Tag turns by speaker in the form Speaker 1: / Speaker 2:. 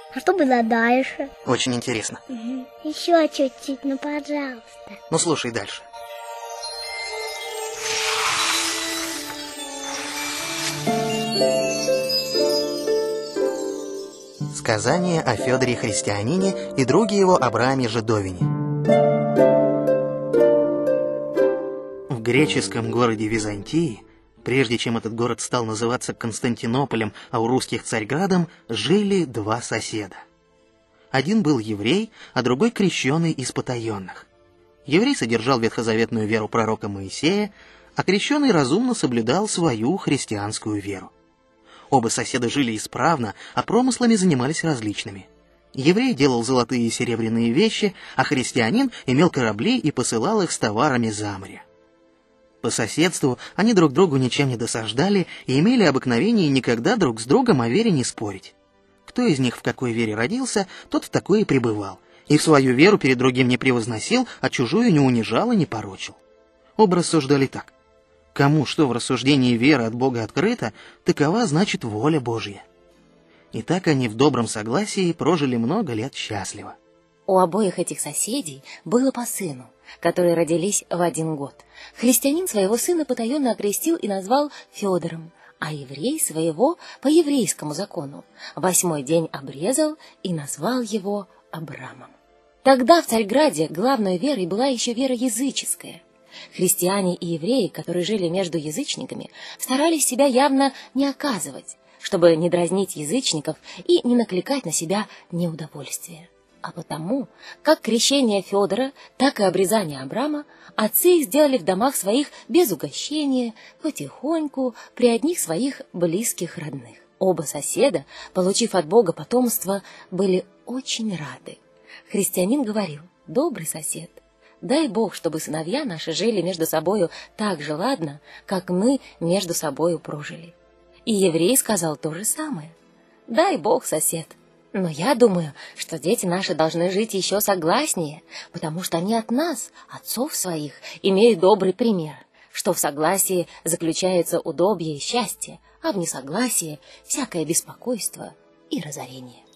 Speaker 1: А что было дальше?
Speaker 2: Очень интересно.
Speaker 1: Еще чуть-чуть, ну пожалуйста.
Speaker 2: Ну слушай дальше. Сказание о Федоре Христианине и друге его Абраме Жидовине. В греческом городе Византии, прежде чем этот город стал называться Константинополем, а у русских Царьградом, жили два соседа. Один был еврей, а другой крещеный из потаенных. Еврей содержал ветхозаветную веру пророка Моисея, а крещеный разумно соблюдал свою христианскую веру. Оба соседа жили исправно, а промыслами занимались различными. Еврей делал золотые и серебряные вещи, а христианин имел корабли и посылал их с товарами за море. По соседству они друг другу ничем не досаждали и имели обыкновение никогда друг с другом о вере не спорить. Кто из них в какой вере родился, тот в такой и пребывал, и в свою веру перед другим не превозносил, а чужую не унижал и не порочил. Оба рассуждали так. Кому что в рассуждении веры от Бога открыто, такова значит воля Божья. И так они в добром согласии прожили много лет счастливо.
Speaker 3: У обоих этих соседей было по сыну, которые родились в один год. Христианин своего сына потаенно окрестил и назвал Федором, а еврей своего по еврейскому закону 8-й день обрезал и назвал его Абрамом. Тогда в Царьграде главной верой была еще вера языческая. Христиане и евреи, которые жили между язычниками, старались себя явно не оказывать, чтобы не дразнить язычников и не накликать на себя неудовольствие. А потому, как крещение Федора, так и обрезание Абрама, отцы их сделали в домах своих без угощения, потихоньку, при одних своих близких родных. Оба соседа, получив от Бога потомство, были очень рады. Христианин говорил: «Добрый сосед, дай Бог, чтобы сыновья наши жили между собою так же ладно, как мы между собою прожили». И еврей сказал то же самое: «Дай Бог, сосед, но я думаю, что дети наши должны жить еще согласнее, потому что они от нас, отцов своих, имеют добрый пример, что в согласии заключается удобье и счастье, а в несогласии всякое беспокойство и разорение».